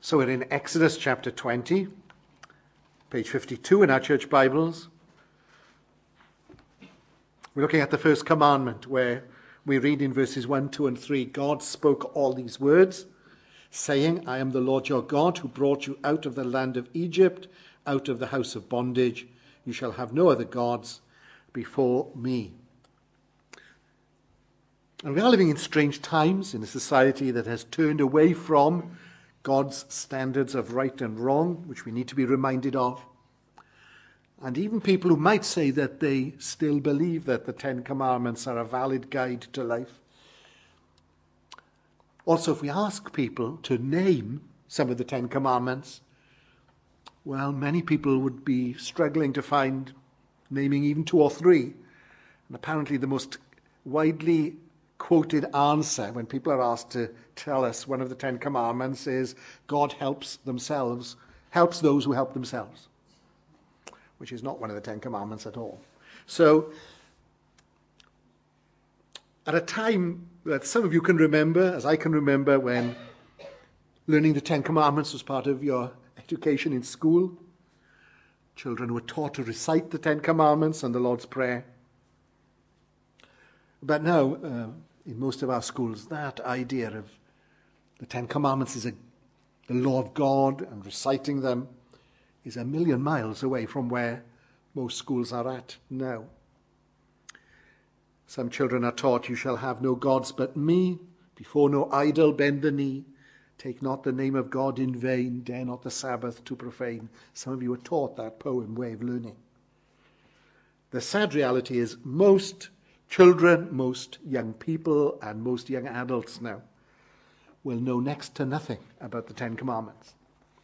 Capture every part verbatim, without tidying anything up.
So we're in Exodus chapter twenty, page fifty-two in our church Bibles. We're looking at the first commandment where we read in verses one, two, and three, God spoke all these words, saying, I am the Lord your God who brought you out of the land of Egypt, out of the house of bondage. You shall have no other gods before me. And we are living in strange times in a society that has turned away from God's standards of right and wrong, which we need to be reminded of. And even people who might say that they still believe that the Ten Commandments are a valid guide to life. Also, if we ask people to name some of the Ten Commandments, well, many people would be struggling to find naming even two or three. And apparently the most widely quoted answer when people are asked to tell us one of the Ten Commandments is God helps themselves, helps those who help themselves, which is not one of the Ten Commandments at all. So, at a time that some of you can remember, as I can remember, when learning the Ten Commandments was part of your education in school, children were taught to recite the Ten Commandments and the Lord's Prayer. But now, uh, in most of our schools, that idea of the Ten Commandments is a, the law of God, and reciting them is a million miles away from where most schools are at now. Some children are taught, you shall have no gods but me, before no idol bend the knee, take not the name of God in vain, dare not the Sabbath to profane. Some of you are taught that poem way of learning. The sad reality is most children, most young people, and most young adults now will know next to nothing about the Ten Commandments.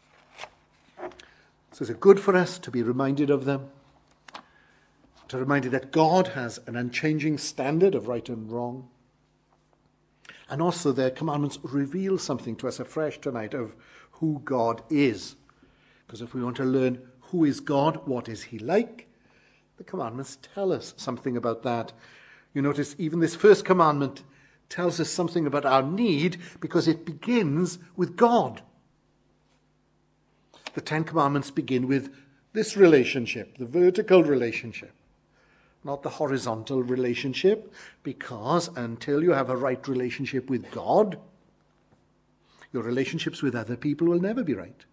So is it good for us to be reminded of them? To be reminded that God has an unchanging standard of right and wrong. And also their commandments reveal something to us afresh tonight of who God is. Because if we want to learn who is God, what is he like, the commandments tell us something about that. You notice even this first commandment tells us something about our need because it begins with God. The Ten Commandments begin with this relationship, the vertical relationship, not the horizontal relationship, because until you have a right relationship with God, your relationships with other people will never be right.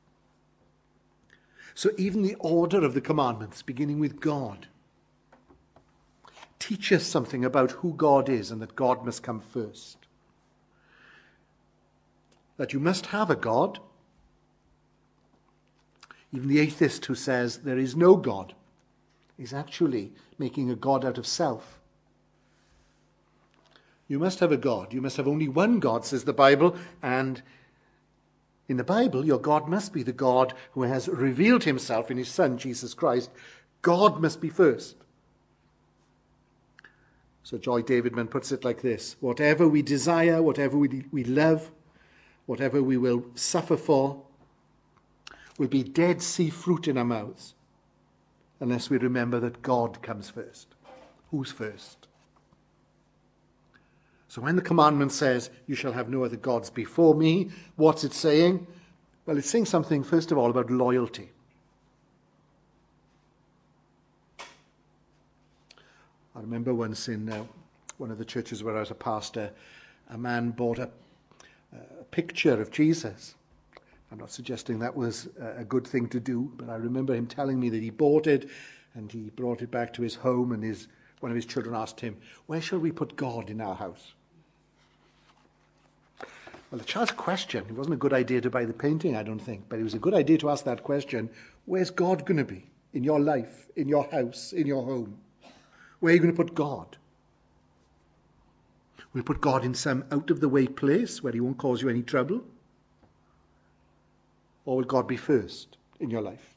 So even the order of the commandments, beginning with God, teach us something about who God is and that God must come first. That you must have a God. Even the atheist who says there is no God is actually making a God out of self. You must have a God. You must have only one God, says the Bible, and in the Bible, your God must be the God who has revealed himself in his Son, Jesus Christ. God must be first. So Joy Davidman puts it like this: whatever we desire, whatever we, we love, whatever we will suffer for, will be Dead Sea fruit in our mouths, unless we remember that God comes first. Who's first? So when the commandment says, you shall have no other gods before me, what's it saying? Well, it's saying something, first of all, about loyalty. I remember once in uh, one of the churches where I was a pastor, a man bought a, a picture of Jesus. I'm not suggesting that was a good thing to do, but I remember him telling me that he bought it and he brought it back to his home, and his one of his children asked him, where shall we put God in our house? Well, the child's question, it wasn't a good idea to buy the painting, I don't think, but it was a good idea to ask that question, where's God going to be in your life, in your house, in your home? Where are you going to put God? Will you put God in some out-of-the-way place where he won't cause you any trouble? Or will God be first in your life?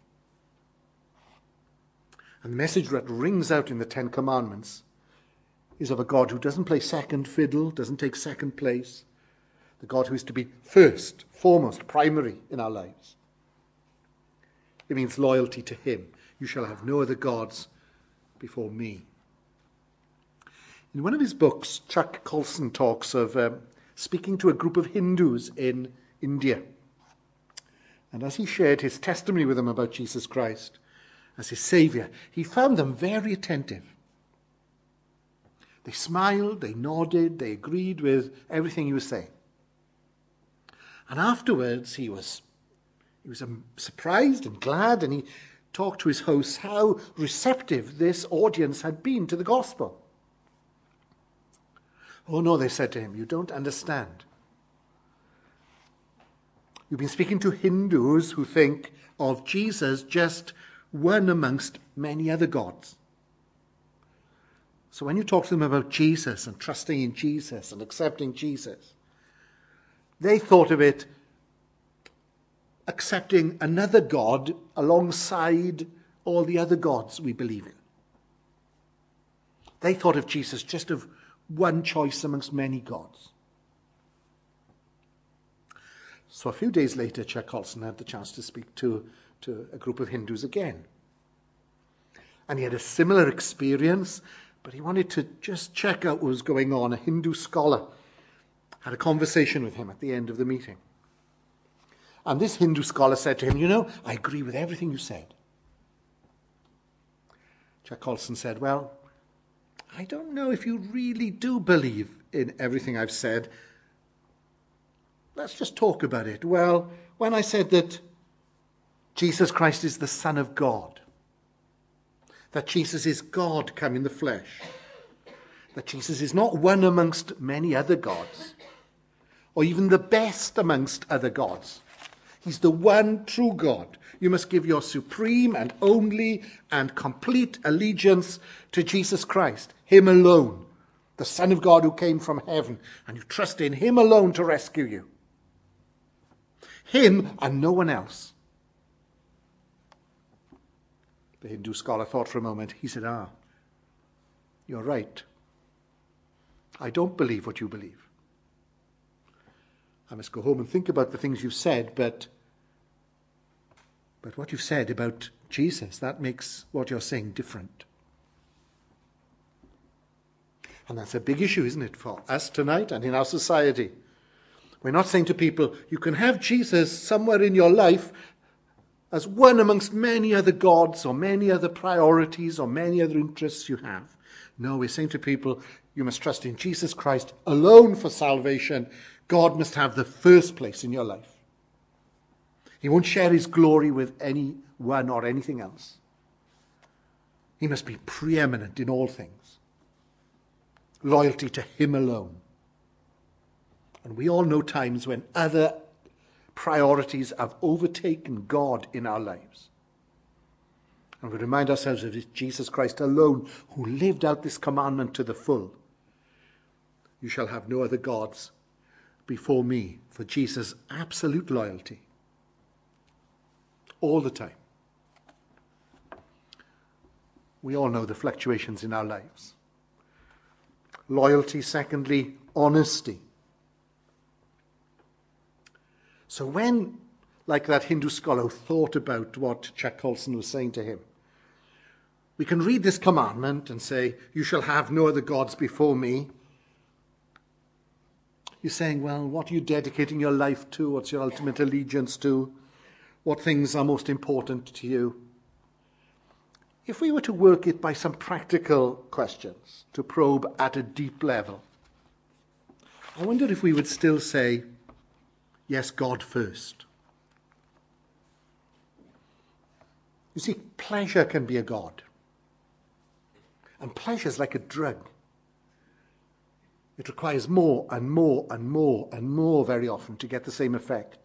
And the message that rings out in the Ten Commandments is of a God who doesn't play second fiddle, doesn't take second place. The God who is to be first, foremost, primary in our lives. It means loyalty to him. You shall have no other gods before me. In one of his books, Chuck Colson talks of um, speaking to a group of Hindus in India. And as he shared his testimony with them about Jesus Christ as his Saviour, he found them very attentive. They smiled, they nodded, they agreed with everything he was saying. And afterwards, he was, he was um, surprised and glad, and he talked to his hosts how receptive this audience had been to the gospel. Oh no, they said to him, you don't understand. You've been speaking to Hindus who think of Jesus just one amongst many other gods. So when you talk to them about Jesus and trusting in Jesus and accepting Jesus, they thought of it accepting another God alongside all the other gods we believe in. They thought of Jesus just of one choice amongst many gods. So a few days later, Chuck Colson had the chance to speak to, to a group of Hindus again. And he had a similar experience, but he wanted to just check out what was going on. A Hindu scholar had a conversation with him at the end of the meeting. And this Hindu scholar said to him, you know, I agree with everything you said. Chuck Colson said, well, I don't know if you really do believe in everything I've said. Let's just talk about it. Well, when I said that Jesus Christ is the Son of God, that Jesus is God come in the flesh, that Jesus is not one amongst many other gods, or even the best amongst other gods. He's the one true God. You must give your supreme and only and complete allegiance to Jesus Christ, him alone, the Son of God who came from heaven, and you trust in him alone to rescue you. Him and no one else. The Hindu scholar thought for a moment. He said, ah, you're right. I don't believe what you believe. I must go home and think about the things you've said, but, but what you've said about Jesus, that makes what you're saying different. And that's a big issue, isn't it, for us tonight and in our society. We're not saying to people, you can have Jesus somewhere in your life as one amongst many other gods or many other priorities or many other interests you have. No, we're saying to people, you must trust in Jesus Christ alone for salvation. God must have the first place in your life. He won't share his glory with anyone or anything else. He must be preeminent in all things. Loyalty to him alone. And we all know times when other priorities have overtaken God in our lives. And we remind ourselves of it, Jesus Christ alone, who lived out this commandment to the full. You shall have no other gods before me, for Jesus' absolute loyalty. All the time. We all know the fluctuations in our lives. Loyalty, secondly, honesty. So when, like that Hindu scholar thought about what Chuck Colson was saying to him, we can read this commandment and say, you shall have no other gods before me. You're saying, well, what are you dedicating your life to? What's your ultimate allegiance to? What things are most important to you? If we were to work it by some practical questions, to probe at a deep level, I wonder if we would still say, yes, God first. You see, pleasure can be a god. And pleasure is like a drug. It requires more and more and more and more very often to get the same effect.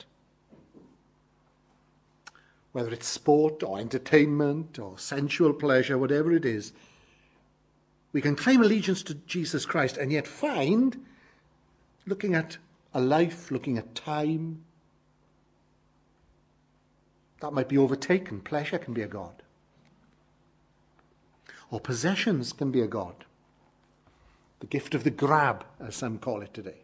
Whether it's sport or entertainment or sensual pleasure, whatever it is, we can claim allegiance to Jesus Christ and yet find, looking at a life, looking at time, that might be overtaken. Pleasure can be a god. Or possessions can be a god. The gift of the grab, as some call it today.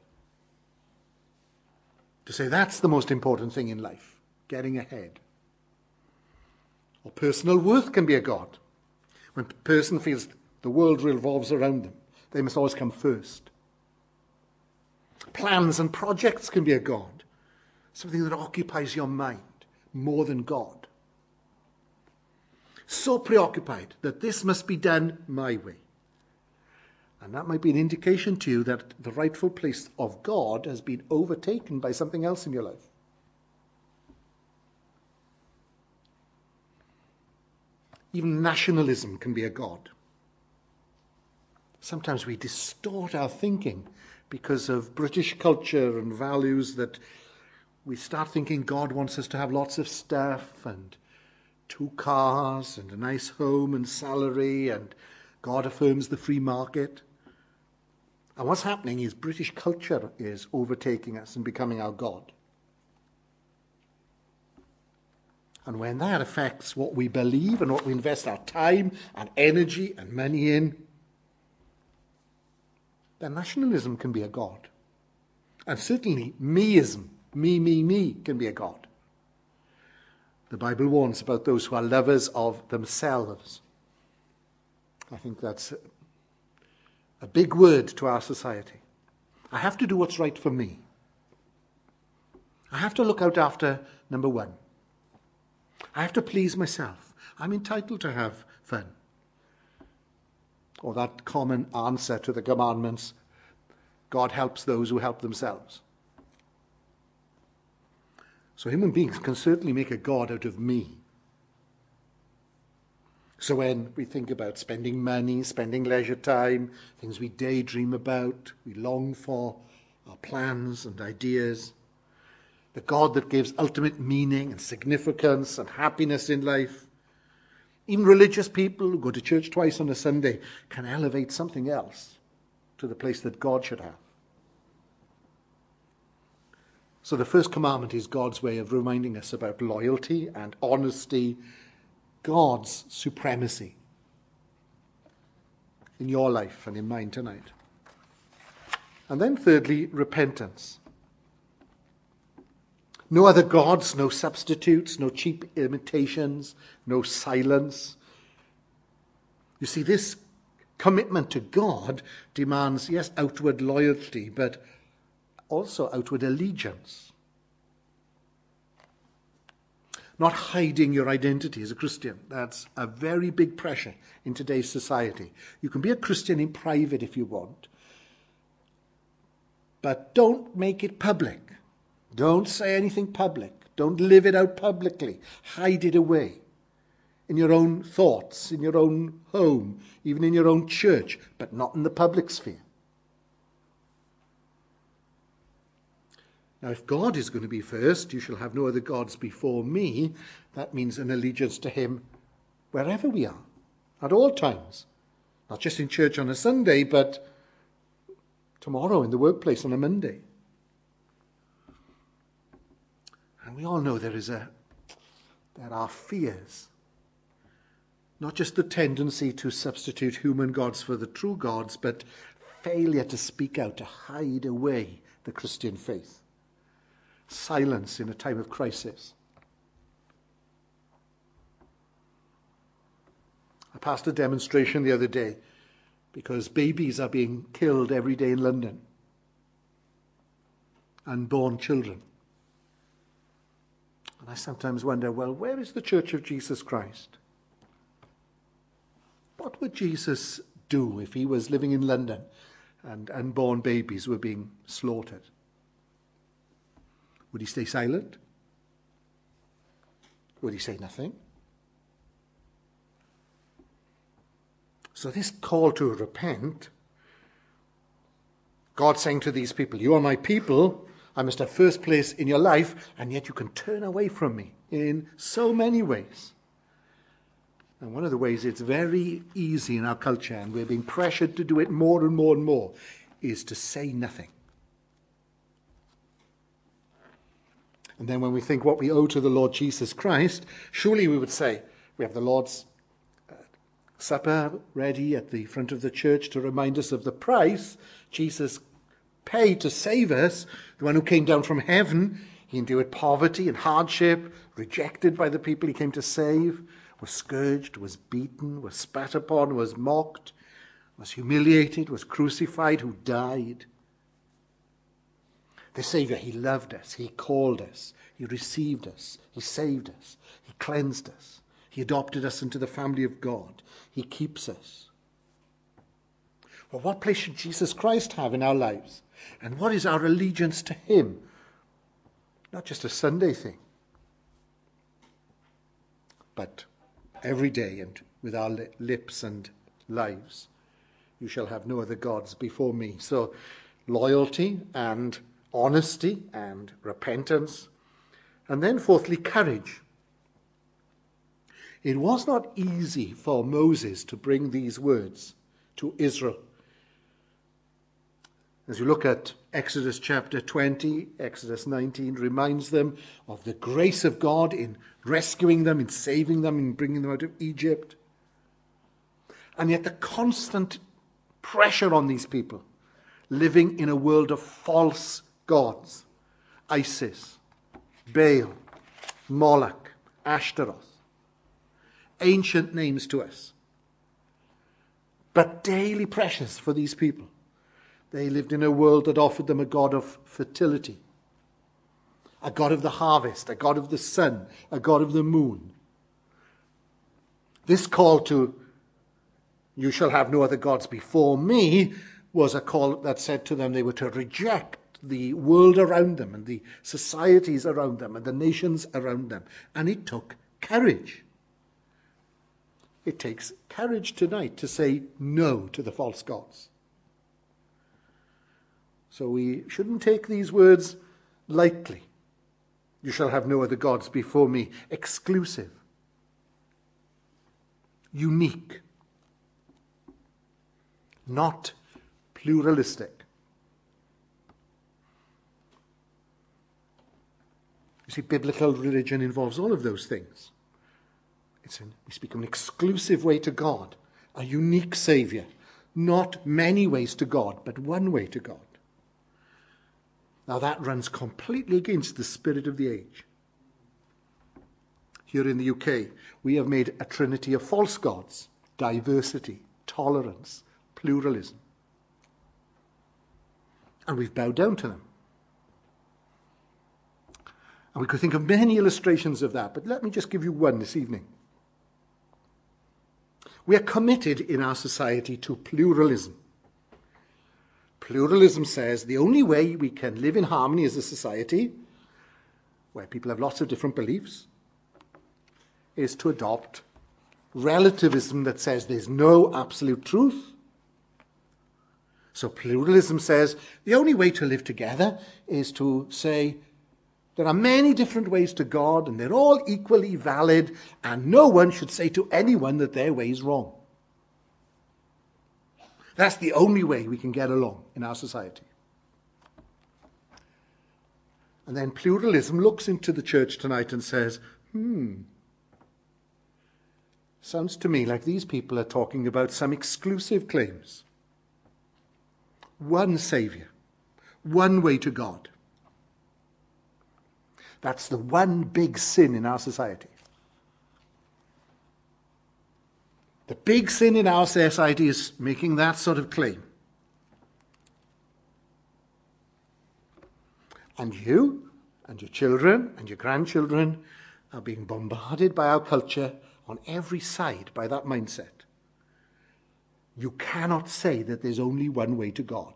To say that's the most important thing in life, getting ahead. Or personal worth can be a god. When a person feels the world revolves around them, they must always come first. Plans and projects can be a god. Something that occupies your mind. more than God. So preoccupied that this must be done my way. And that might be an indication to you that the rightful place of God has been overtaken by something else in your life. Even nationalism can be a god. Sometimes we distort our thinking because of British culture and values, that we start thinking God wants us to have lots of stuff and two cars and a nice home and salary, and God affirms the free market. And what's happening is British culture is overtaking us and becoming our God. And when that affects what we believe and what we invest our time and energy and money in, then nationalism can be a god. And certainly meism, me, me, me, can be a god. The Bible warns about those who are lovers of themselves. I think that's a big word to our society. I have to do what's right for me. I have to look out after number one. I have to please myself. I'm entitled to have fun. Or that common answer to the commandments, God helps those who help themselves. So human beings can certainly make a god out of me. So when we think about spending money, spending leisure time, things we daydream about, we long for, our plans and ideas, the God that gives ultimate meaning and significance and happiness in life. Even religious people who go to church twice on a Sunday can elevate something else to the place that God should have. So the first commandment is God's way of reminding us about loyalty and honesty, God's supremacy in your life and in mine tonight. And then thirdly, repentance. No other gods, no substitutes, no cheap imitations, no silence. You see, this commitment to God demands, yes, outward loyalty, but also outward allegiance. Not hiding your identity as a Christian. That's a very big pressure in today's society. You can be a Christian in private if you want, but don't make it public. Don't say anything public. Don't live it out publicly. Hide it away in your own thoughts, in your own home, even in your own church, but not in the public sphere. Now, if God is going to be first, you shall have no other gods before me. That means an allegiance to him wherever we are, at all times. Not just in church on a Sunday, but tomorrow in the workplace on a Monday. And we all know there is a, there are fears. Not just the tendency to substitute human gods for the true gods, but failure to speak out, to hide away the Christian faith. Silence in a time of crisis. I passed a demonstration the other day because babies are being killed every day in London. Unborn children. And I sometimes wonder, well, where is the Church of Jesus Christ? What would Jesus do if he was living in London and unborn babies were being slaughtered? Would he stay silent? Would he say nothing? So this call to repent, God saying to these people, you are my people, I must have first place in your life, and yet you can turn away from me in so many ways. And one of the ways it's very easy in our culture, and we're being pressured to do it more and more and more, is to say nothing. And then when we think what we owe to the Lord Jesus Christ, surely we would say, we have the Lord's uh, Supper ready at the front of the church to remind us of the price Jesus paid to save us, the one who came down from heaven. He endured poverty and hardship, rejected by the people he came to save, was scourged, was beaten, was spat upon, was mocked, was humiliated, was crucified, who died. The Saviour, he loved us, he called us, he received us, he saved us, he cleansed us, he adopted us into the family of God, he keeps us. Well, what place should Jesus Christ have in our lives? And what is our allegiance to him? Not just a Sunday thing, but every day and with our lips and lives. You shall have no other gods before me. So loyalty and honesty and repentance. And then fourthly, courage. It was not easy for Moses to bring these words to Israel. As you look at Exodus chapter twenty, Exodus nineteen reminds them of the grace of God in rescuing them, in saving them, in bringing them out of Egypt. And yet the constant pressure on these people, living in a world of false gods, Isis, Baal, Moloch, Ashtaroth, ancient names to us, but daily pressures for these people. They lived in a world that offered them a god of fertility, a god of the harvest, a god of the sun, a god of the moon. This call to, you shall have no other gods before me, was a call that said to them they were to reject the world around them and the societies around them and the nations around them. And it took courage. It takes courage tonight to say no to the false gods. So we shouldn't take these words lightly. You shall have no other gods before me. Exclusive. Unique. Not pluralistic. You see, biblical religion involves all of those things. It's an, we speak of an exclusive way to God, a unique Saviour. Not many ways to God, but one way to God. Now that runs completely against the spirit of the age. Here in the U K, we have made a trinity of false gods: diversity, tolerance, pluralism. And we've bowed down to them. And we could think of many illustrations of that, but let me just give you one this evening. We are committed in our society to pluralism. Pluralism says the only way we can live in harmony as a society, where people have lots of different beliefs, is to adopt relativism that says there's no absolute truth. So pluralism says the only way to live together is to say there are many different ways to God and they're all equally valid and no one should say to anyone that their way is wrong. That's the only way we can get along in our society. And then pluralism looks into the church tonight and says, hmm, sounds to me like these people are talking about some exclusive claims. One Saviour, one way to God. That's the one big sin in our society. The big sin in our society is making that sort of claim. And you and your children and your grandchildren are being bombarded by our culture on every side by that mindset. You cannot say that there's only one way to God.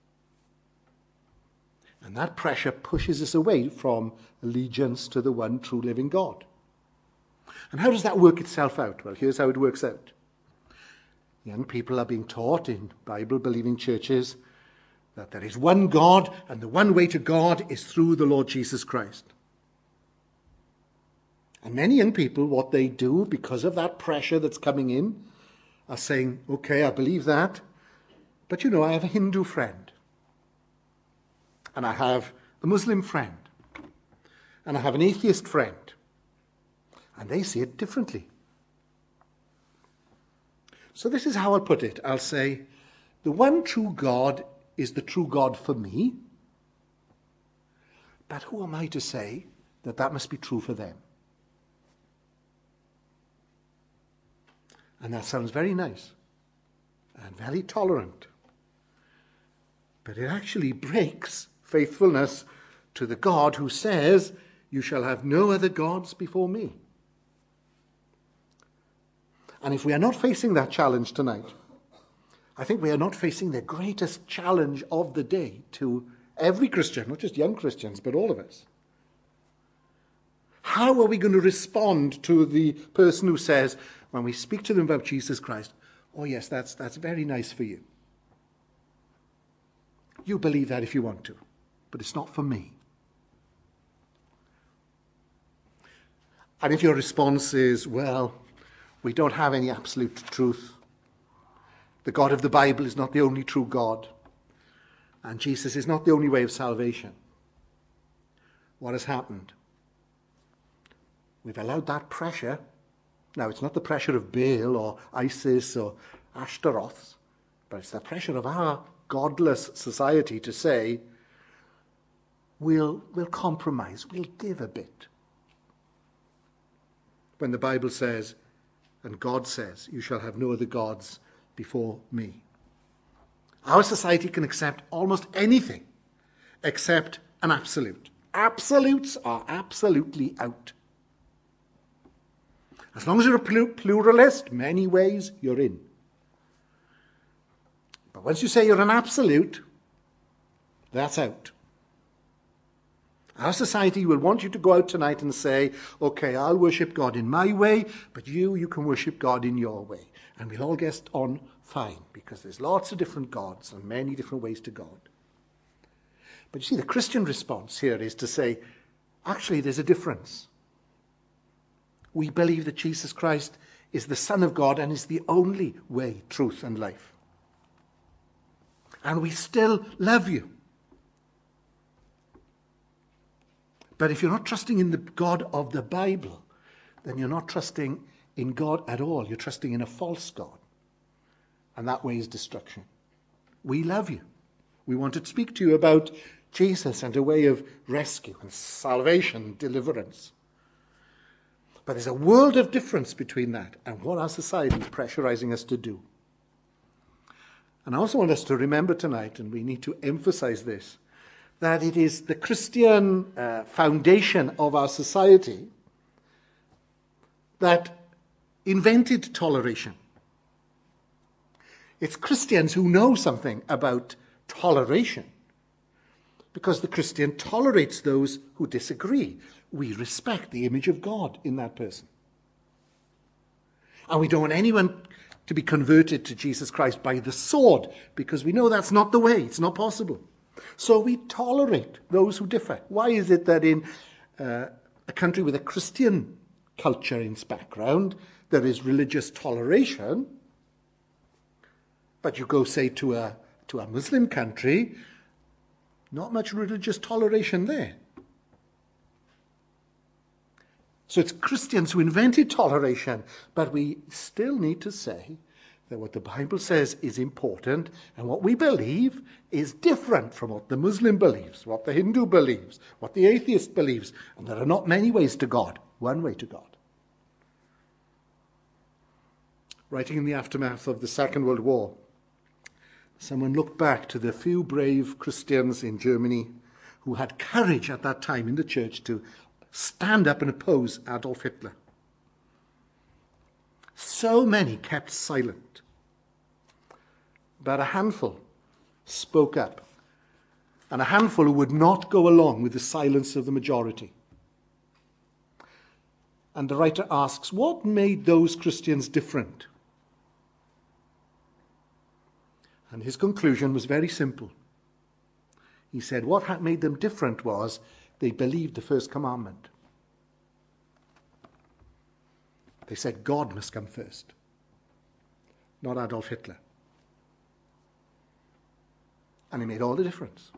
And that pressure pushes us away from allegiance to the one true living God. And how does that work itself out? Well, here's how it works out. Young people are being taught in Bible-believing churches that there is one God, and the one way to God is through the Lord Jesus Christ. And many young people, what they do because of that pressure that's coming in, are saying, okay, I believe that, but you know, I have a Hindu friend, and I have a Muslim friend, and I have an atheist friend, and they see it differently. So this is how I'll put it. I'll say, the one true God is the true God for me, but who am I to say that that must be true for them? And that sounds very nice and very tolerant, but it actually breaks faithfulness to the God who says, "You shall have no other gods before me." And if we are not facing that challenge tonight, I think we are not facing the greatest challenge of the day to every Christian, not just young Christians, but all of us. How are we going to respond to the person who says, when we speak to them about Jesus Christ, "Oh yes, that's, that's very nice for you. You believe that if you want to, but it's not for me." And if your response is, "Well, we don't have any absolute truth. The God of the Bible is not the only true God. And Jesus is not the only way of salvation," what has happened? We've allowed that pressure. Now, it's not the pressure of Baal or Isis or Ashtaroth, but it's the pressure of our godless society to say, we'll, we'll compromise, we'll give a bit. When the Bible says, and God says, "You shall have no other gods before me." Our society can accept almost anything except an absolute. Absolutes are absolutely out. As long as you're a pluralist, many ways you're in. But once you say you're an absolute, that's out. Our society will want you to go out tonight and say, "Okay, I'll worship God in my way, but you, you can worship God in your way." And we'll all get on fine, because there's lots of different gods and many different ways to God. But you see, the Christian response here is to say, actually, there's a difference. We believe that Jesus Christ is the Son of God and is the only way, truth, and life. And we still love you. But if you're not trusting in the God of the Bible, then you're not trusting in God at all. You're trusting in a false God. And that way is destruction. We love you. We want to speak to you about Jesus and a way of rescue and salvation, deliverance. But there's a world of difference between that and what our society is pressurizing us to do. And I also want us to remember tonight, and we need to emphasize this, that it is the Christian uh, foundation of our society that invented toleration. It's Christians who know something about toleration, because the Christian tolerates those who disagree. We respect the image of God in that person. And we don't want anyone to be converted to Jesus Christ by the sword, because we know that's not the way. It's not possible. So we tolerate those who differ. Why is it that in uh, a country with a Christian culture in its background, there is religious toleration, but you go, say, to a, to a Muslim country, not much religious toleration there. So it's Christians who invented toleration, but we still need to say that what the Bible says is important, and what we believe is different from what the Muslim believes, what the Hindu believes, what the atheist believes. And there are not many ways to God, one way to God. Writing in the aftermath of the Second World War, someone looked back to the few brave Christians in Germany who had courage at that time in the church to stand up and oppose Adolf Hitler. So many kept silent, but a handful spoke up, and a handful who would not go along with the silence of the majority. And the writer asks, what made those Christians different? And his conclusion was very simple. He said what had made them different was they believed the first commandment. They said God must come first, not Adolf Hitler. And it made all the difference.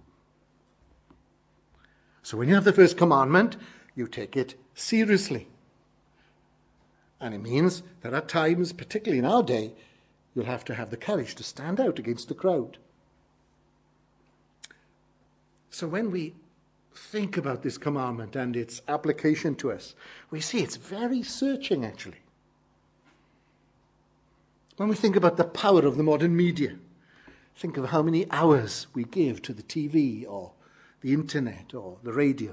So when you have the first commandment, you take it seriously. And it means that at times, particularly in our day, you'll have to have the courage to stand out against the crowd. So when we think about this commandment and its application to us, we see it's very searching, actually. When we think about the power of the modern media, think of how many hours we give to the T V or the internet or the radio,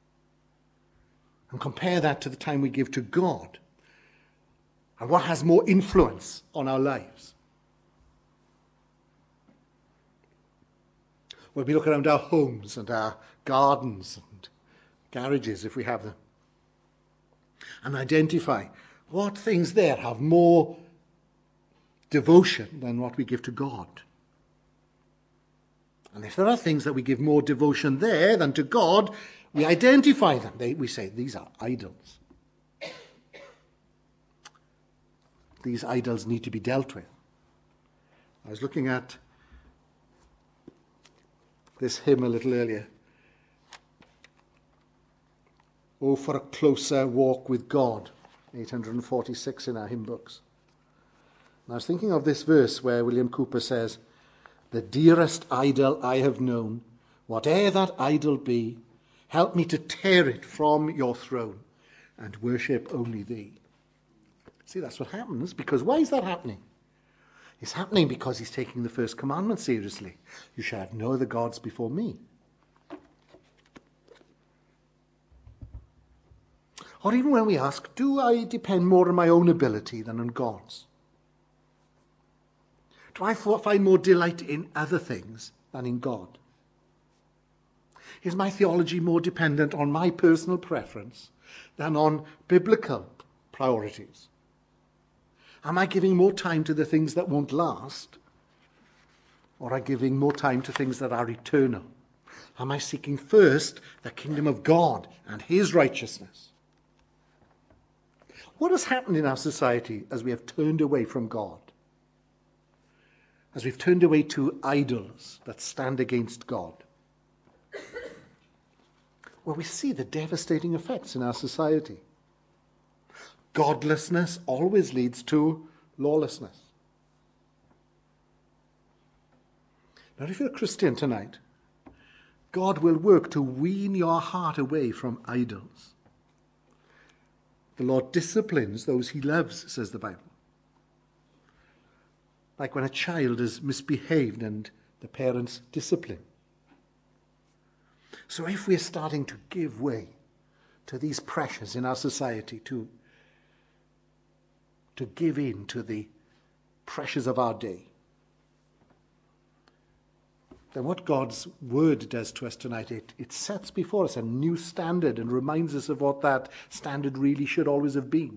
and compare that to the time we give to God, and what has more influence on our lives? When we look around our homes and our gardens and garages, if we have them, and identify what things there have more devotion than what we give to God. And if there are things that we give more devotion there than to God, we identify them. They, we say, these are idols. These idols need to be dealt with. I was looking at this hymn a little earlier. Oh, for a closer walk with God. eight hundred forty-six in our hymn books. And I was thinking of this verse where William Cowper says, the dearest idol I have known, whate'er that idol be, help me to tear it from your throne and worship only thee. See, that's what happens. Because why is that happening? It's happening because he's taking the first commandment seriously. You shall have no other gods before me. Or even when we ask, do I depend more on my own ability than on God's? Do I find more delight in other things than in God? Is my theology more dependent on my personal preference than on biblical priorities? Am I giving more time to the things that won't last? Or am I giving more time to things that are eternal? Am I seeking first the kingdom of God and his righteousness? What has happened in our society as we have turned away from God? As we've turned away to idols that stand against God? Well, we see the devastating effects in our society. Godlessness always leads to lawlessness. Now, if you're a Christian tonight, God will work to wean your heart away from idols. The Lord disciplines those he loves, says the Bible. Like when a child is misbehaved and the parents discipline. So if we're starting to give way to these pressures in our society, to, to give in to the pressures of our day, then what God's word does to us tonight, it, it sets before us a new standard and reminds us of what that standard really should always have been.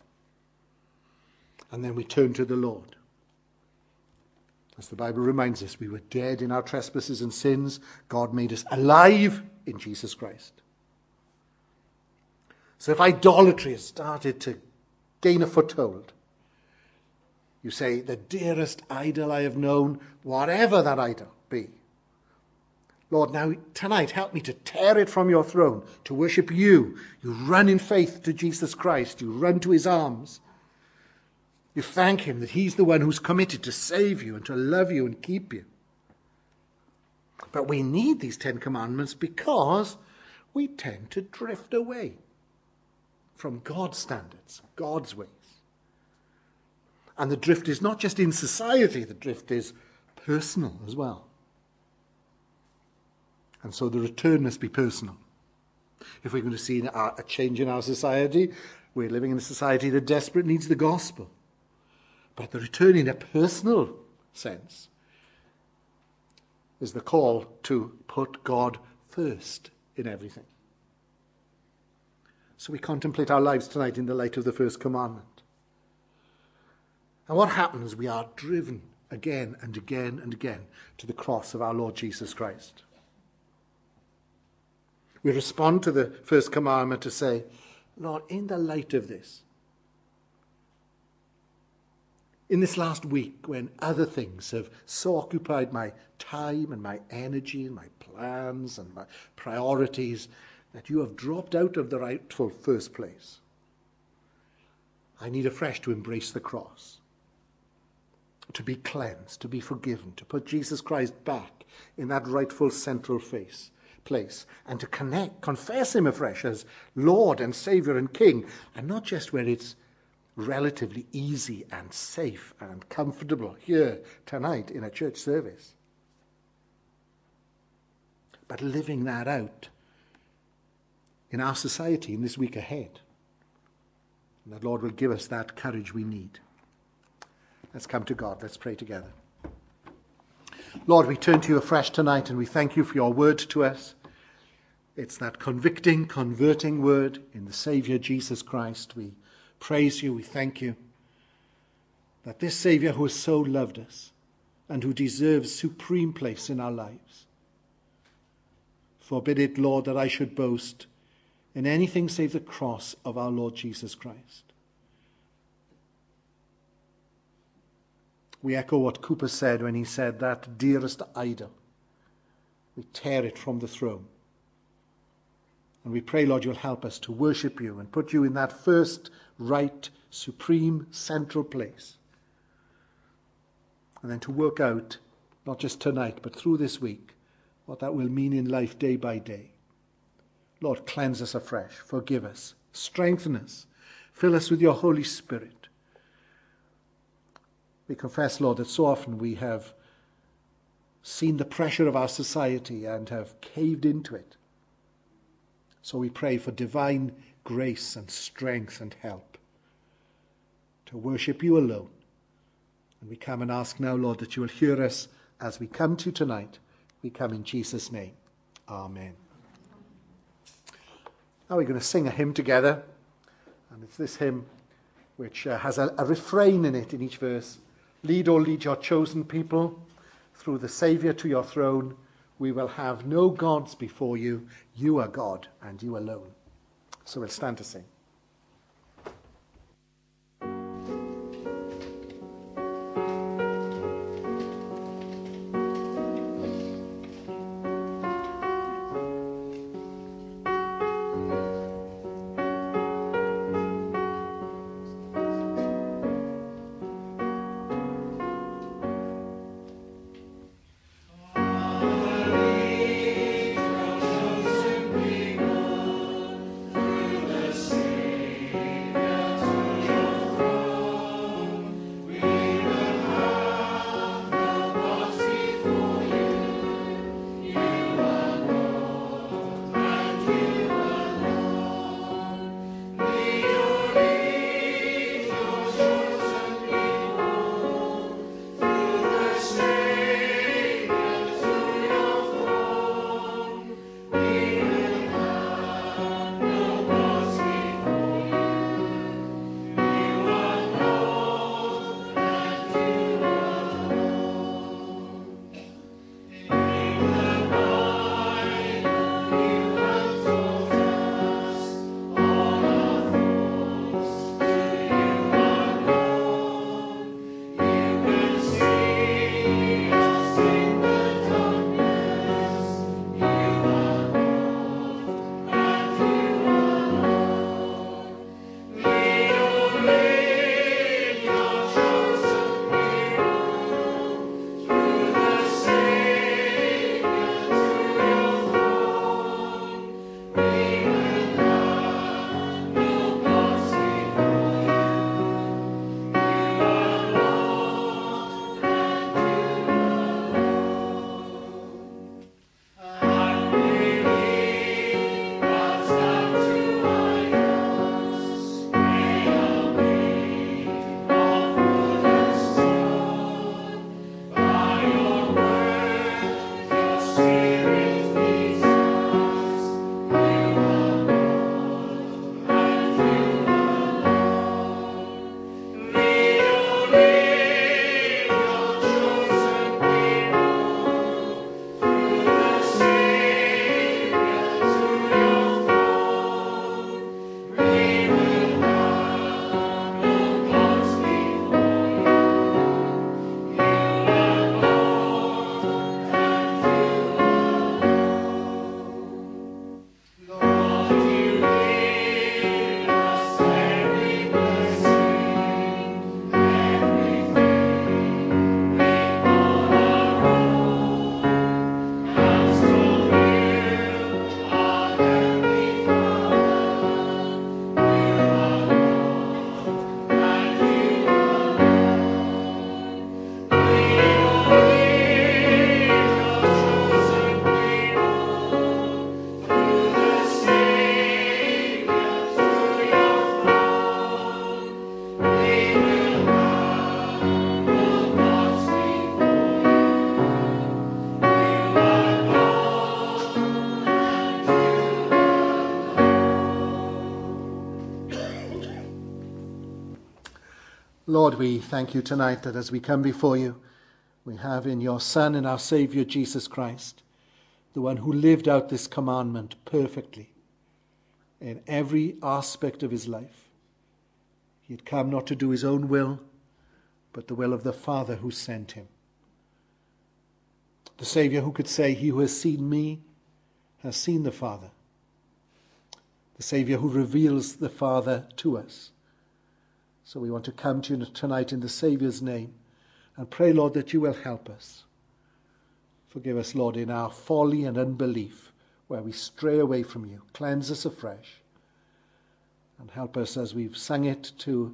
And then we turn to the Lord. As the Bible reminds us, we were dead in our trespasses and sins. God made us alive in Jesus Christ. So if idolatry has started to gain a foothold, you say, the dearest idol I have known, whatever that idol be. Lord, now tonight help me to tear it from your throne, to worship you. You run in faith to Jesus Christ. You run to his arms. You thank him that he's the one who's committed to save you and to love you and keep you. But we need these Ten Commandments because we tend to drift away from God's standards, God's ways. And the drift is not just in society, the drift is personal as well. And so the return must be personal. If we're going to see a change in our society, we're living in a society that desperately needs the gospel. But the return in a personal sense is the call to put God first in everything. So we contemplate our lives tonight in the light of the first commandment. And what happens? We are driven again and again and again to the cross of our Lord Jesus Christ. We respond to the first commandment to say, Lord, in the light of this, in this last week when other things have so occupied my time and my energy and my plans and my priorities that you have dropped out of the rightful first place, I need afresh to embrace the cross, to be cleansed, to be forgiven, to put Jesus Christ back in that rightful central face, place, and to connect, confess him afresh as Lord and Saviour and King, and not just where it's relatively easy and safe and comfortable here tonight in a church service, but living that out in our society in this week ahead. And that Lord will give us that courage we need. Let's come to God. Let's pray together. Lord, we turn to you afresh tonight and we thank you for your word to us. It's that convicting, converting word in the Saviour Jesus Christ. We praise you, we thank you that this Saviour who has so loved us and who deserves supreme place in our lives. Forbid it, Lord, that I should boast in anything save the cross of our Lord Jesus Christ. We echo what Cooper said when he said that dearest idol, we tear it from the throne. And we pray, Lord, you'll help us to worship you and put you in that first, right, supreme, central place. And then to work out, not just tonight, but through this week, what that will mean in life day by day. Lord, cleanse us afresh, forgive us, strengthen us, fill us with your Holy Spirit. We confess, Lord, that so often we have seen the pressure of our society and have caved into it. So we pray for divine grace and strength and help to worship you alone. And we come and ask now, Lord, that you will hear us as we come to you tonight. We come in Jesus' name. Amen. Now we're going to sing a hymn together. And it's this hymn which uh, has a, a refrain in it in each verse. Lead, O lead your chosen people through the Saviour to your throne. We will have no gods before you. You are God and you alone. So we'll stand to sing. Through the sea. Lord, we thank you tonight that as we come before you, we have in your Son and our Saviour Jesus Christ, the one who lived out this commandment perfectly in every aspect of his life. He had come not to do his own will, but the will of the Father who sent him. The Saviour who could say, he who has seen me has seen the Father. The Saviour who reveals the Father to us. So we want to come to you tonight in the Saviour's name and pray, Lord, that you will help us. Forgive us, Lord, in our folly and unbelief where we stray away from you. Cleanse us afresh and help us as we've sung it to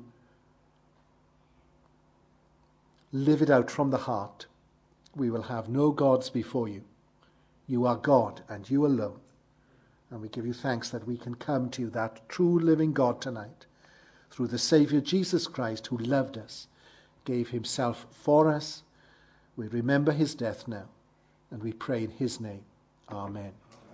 live it out from the heart. We will have no gods before you. You are God and you alone. And we give you thanks that we can come to you, that true living God tonight, through the Saviour Jesus Christ, who loved us, gave himself for us. We remember his death now, and we pray in his name. Amen.